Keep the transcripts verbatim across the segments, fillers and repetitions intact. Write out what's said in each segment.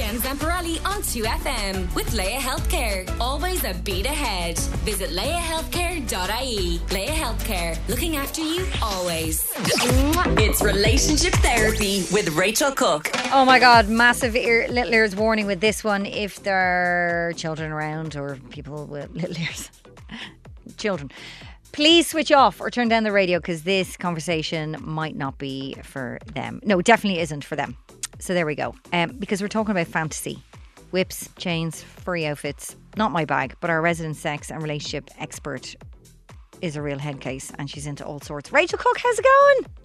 Jen Zamparelli on two F M with Leia Healthcare. Always a beat ahead. Visit leia healthcare dot I E. Leia Healthcare, looking after you always. It's Relationship Therapy with Rachel Cook. Oh my God, massive ear, little ears warning with this one. If there are children around or people with little ears, children, please switch off or turn down the radio because this conversation might not be for them. No, it definitely isn't for them. So there we go. Um, because we're talking about fantasy. Whips, chains, furry outfits. Not my bag, but our resident sex and relationship expert is a real head case and she's into all sorts. Rachel Cook, how's it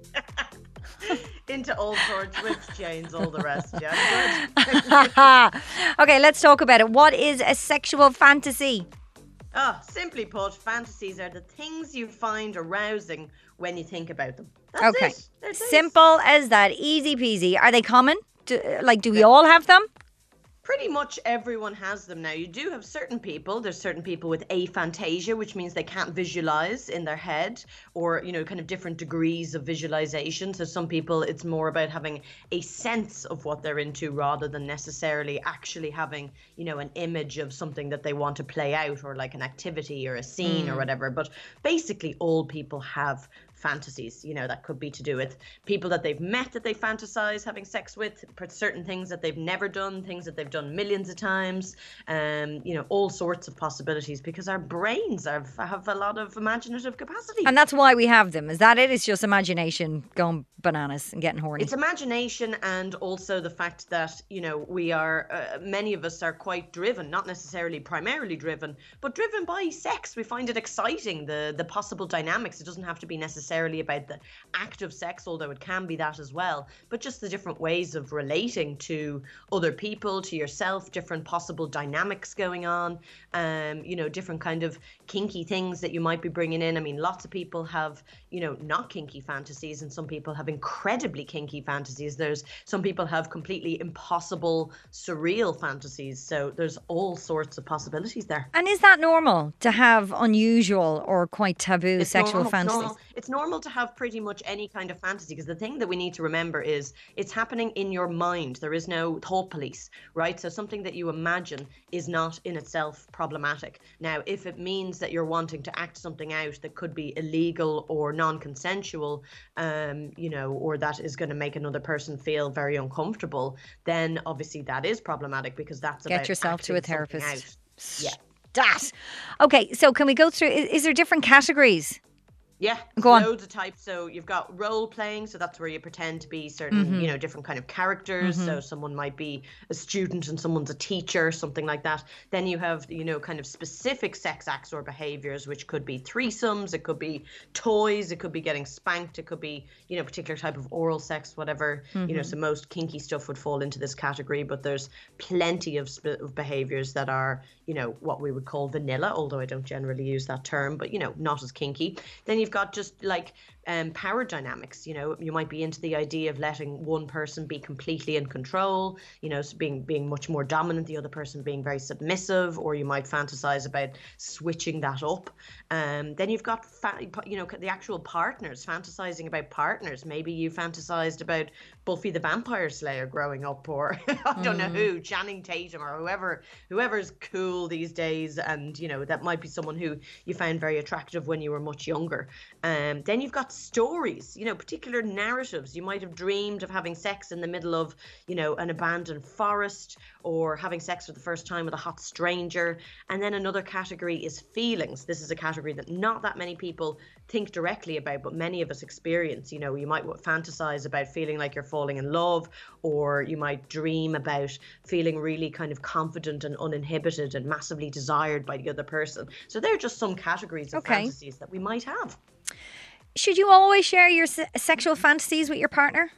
going? Into all sorts, whips, chains, all the rest. Yeah, good. Okay, let's talk about it. What is a sexual fantasy? Oh, simply put, fantasies are the things you find arousing when you think about them. That's okay. it. That's Simple it. as that. Easy peasy. Are they common? Do, like, do we all have them? Pretty much everyone has them now. You do have certain people. There's certain people with aphantasia, which means they can't visualize in their head, or, you know, kind of different degrees of visualization. So some people, it's more about having a sense of what they're into rather than necessarily actually having, you know, an image of something that they want to play out, or like an activity or a scene mm. or whatever. But basically all people have fantasies, you know, that could be to do with people that they've met that they fantasize having sex with, certain things that they've never done, things that they've done millions of times, um, you know, all sorts of possibilities, because our brains have, have a lot of imaginative capacity. And that's why we have them. Is that it? It's just imagination going bananas and getting horny. It's imagination, and also the fact that, you know, we are, uh, many of us are quite driven, not necessarily primarily driven, but driven by sex. We find it exciting, the, the possible dynamics. It doesn't have to be necessarily about the act of sex, although it can be that as well, but just the different ways of relating to other people, to yourself, different possible dynamics going on, um, you know, different kind of kinky things that you might be bringing in. I mean, lots of people have, you know, not kinky fantasies, and some people have incredibly kinky fantasies. There's some people have completely impossible, surreal fantasies. So there's all sorts of possibilities there. And is that normal to have unusual or quite taboo it's sexual normal, fantasies? It's normal. It's normal to have pretty much any kind of fantasy, because the thing that we need to remember is it's happening in your mind. There is no thought police, right? So something that you imagine is not in itself problematic. Now, if it means that you're wanting to act something out that could be illegal or non-consensual, um, you know, or that is going to make another person feel very uncomfortable, then obviously that is problematic, because that's Get about yourself to a acting something therapist. out. Yeah. That. Okay, so can we go through, is, is there different categories? Yeah, Go on. loads of types. So you've got role playing, so that's where you pretend to be certain, Mm-hmm. you know, different kind of characters. Mm-hmm. So someone might be a student and someone's a teacher, something like that. Then you have, you know, kind of specific sex acts or behaviors, which could be threesomes, it could be toys, it could be getting spanked, it could be, you know, particular type of oral sex, whatever. Mm-hmm. You know, so most kinky stuff would fall into this category, but there's plenty of, sp- of behaviors that are, you know, what we would call vanilla, although I don't generally use that term, but, you know, not as kinky. Then you've got just like um, power dynamics. You know, you might be into the idea of letting one person be completely in control, you know, so being being much more dominant, the other person being very submissive, or you might fantasize about switching that up. Um, then you've got, fa- you know, the actual partners, fantasizing about partners. Maybe you fantasized about Buffy the Vampire Slayer growing up, or I don't mm. know who, Channing Tatum, or whoever, whoever's cool these days. And, you know, that might be someone who you found very attractive when you were much younger. Um, then you've got stories, you know, particular narratives. You might have dreamed of having sex in the middle of, you know, an abandoned forest, or having sex for the first time with a hot stranger. And then another category is feelings. This is a category that not that many people think directly about, but many of us experience. You know, you might fantasize about feeling like you're falling in love, or you might dream about feeling really kind of confident and uninhibited and massively desired by the other person. So they're just some categories of okay. fantasies that we might have. Should you always share your se- sexual fantasies with your partner?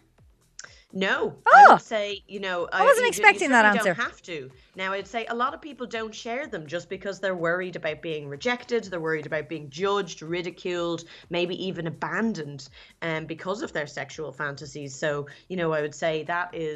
No, oh. I would say, you know, I wasn't you, expecting you that answer. Don't have to. Now, I'd say a lot of people don't share them just because they're worried about being rejected. They're worried about being judged, ridiculed, maybe even abandoned, um, because of their sexual fantasies. So, you know, I would say that is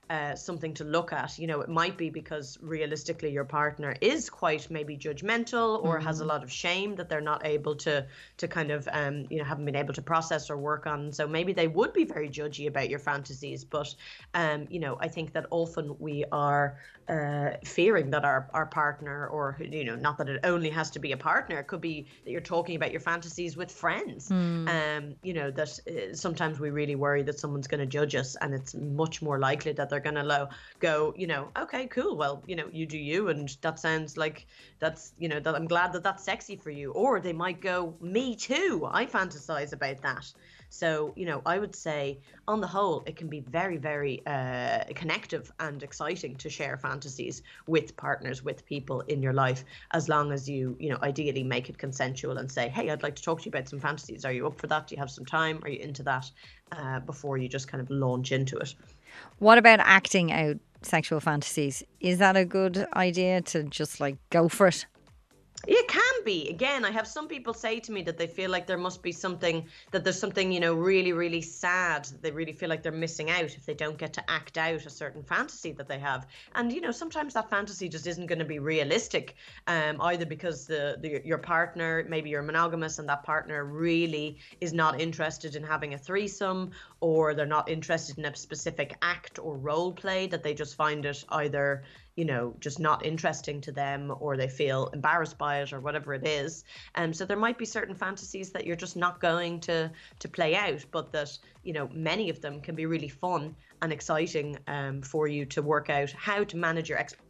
uh, something to look at. You know, it might be because realistically your partner is quite maybe judgmental or mm. has a lot of shame that they're not able to to kind of um, you know, haven't been able to process or work on. So maybe they would be very judgy about your fantasies. But um, you know, I think that often we are uh, fearing that our our partner, or you know, not that it only has to be a partner, it could be that you're talking about your fantasies with friends. Mm. Um, you know, that uh, sometimes we really worry that someone's going to judge us, and it's much more likely that they're going to lo- go, you know, okay, cool, well, you know, you do you, and that sounds like that's, you know, that I'm glad that that's sexy for you. Or they might go, me too, I fantasize about that. So, you know, I would say on the whole, it can be very, very uh, connective and exciting to share fantasies with partners, with people in your life, as long as you, you know, ideally make it consensual and say, hey, I'd like to talk to you about some fantasies. Are you up for that? Do you have some time? Are you into that? Uh, before you just kind of launch into it. What about acting out sexual fantasies? Is that a good idea to just like go for it? It can be. Again, I have some people say to me that they feel like there must be something, that there's something, you know, really, really sad. They really feel like they're missing out if they don't get to act out a certain fantasy that they have. And, you know, sometimes that fantasy just isn't going to be realistic, um, either because the, the your partner, maybe you're monogamous and that partner really is not interested in having a threesome, or they're not interested in a specific act or role play, that they just find it either, you know, just not interesting to them, or they feel embarrassed by it, or whatever it is. And um, so there might be certain fantasies that you're just not going to to play out, but that, you know, many of them can be really fun and exciting um, for you to work out how to manage your ex.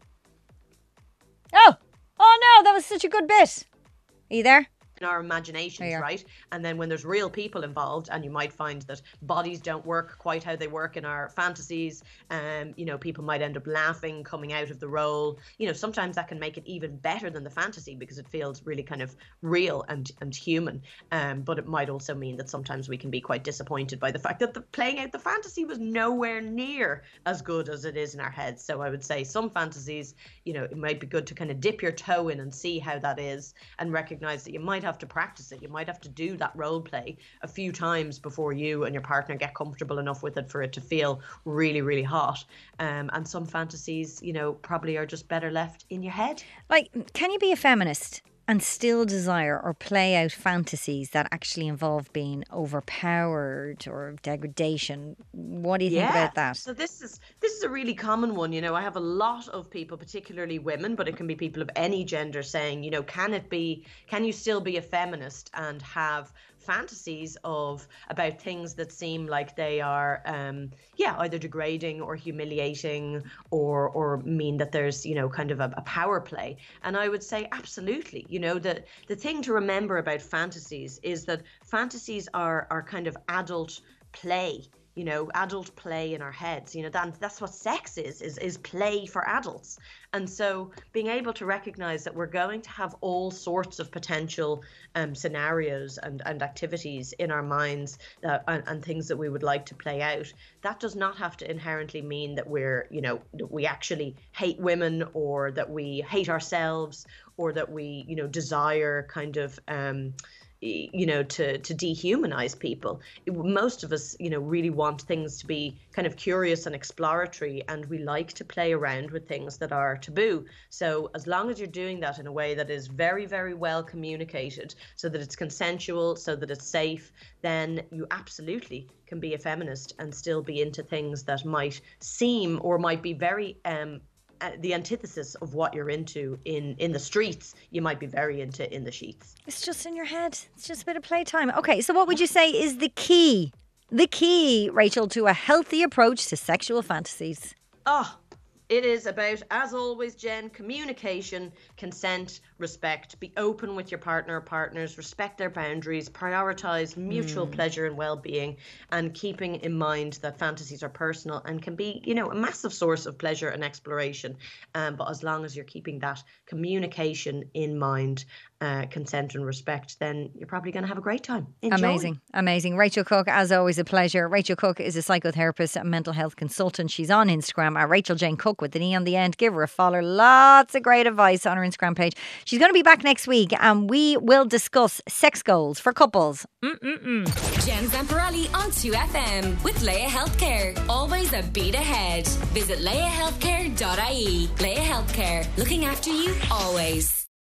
Oh, oh no, that was such a good bit. Are you there? In our imaginations, right? And then when there's real people involved, and you might find that bodies don't work quite how they work in our fantasies, um, you know, people might end up laughing coming out of the role. You know, sometimes that can make it even better than the fantasy because it feels really kind of real and and human. Um, but it might also mean that sometimes we can be quite disappointed by the fact that the playing out the fantasy was nowhere near as good as it is in our heads. So I would say some fantasies, you know, it might be good to kind of dip your toe in and see how that is, and recognize that you might have to practice it. You might have to do that role play a few times before you and your partner get comfortable enough with it for it to feel really, really hot. Um, and some fantasies, you know, probably are just better left in your head. Like, can you be a feminist and still desire or play out fantasies that actually involve being overpowered or degradation? What do you yeah. think about that? So this is this is a really common one. You know, I have a lot of people, particularly women, but it can be people of any gender, saying, you know, can it be, can you still be a feminist and have fantasies of about things that seem like they are um yeah either degrading or humiliating, or or mean that there's, you know, kind of a, a power play? And I would say absolutely. You know, that the thing to remember about fantasies is that fantasies are are kind of adult play. You know, adult play in our heads. You know, that, that's what sex is, is, is play for adults. And so being able to recognize that we're going to have all sorts of potential um, scenarios and, and activities in our minds that, and, and things that we would like to play out, that does not have to inherently mean that we're, you know, that we actually hate women, or that we hate ourselves, or that we, you know, desire kind of, um, you know, to to dehumanize people. Most of us, you know, really want things to be kind of curious and exploratory, and we like to play around with things that are taboo. So as long as you're doing that in a way that is very, very well communicated, so that it's consensual, so that it's safe, then you absolutely can be a feminist and still be into things that might seem or might be very um the antithesis of what you're into in in the streets. You might be very into in the sheets. It's just in your head. It's just a bit of playtime. Okay, so what would you say is the key, the key, Rachel, to a healthy approach to sexual fantasies? Oh, it is about, as always, Jen, communication, consent, respect. Be open with your partner or partners, respect their boundaries, prioritize mutual mm. pleasure and well-being, and keeping in mind that fantasies are personal and can be, you know, a massive source of pleasure and exploration. Um, but as long as you're keeping that communication in mind, uh, consent and respect, then you're probably going to have a great time. Enjoy. Amazing, amazing. Rachel Cook, as always, a pleasure. Rachel Cook is a psychotherapist and mental health consultant. She's on Instagram at Rachel Jane Cook with an E on the end. Give her a follow. Lots of great advice on her Instagram page. She's going to be back next week and we will discuss sex goals for couples. Mm-mm-mm. Jen Zamparelli on two F M with Leia Healthcare. Always a beat ahead. Visit leia healthcare dot I E. Leia Healthcare, looking after you always.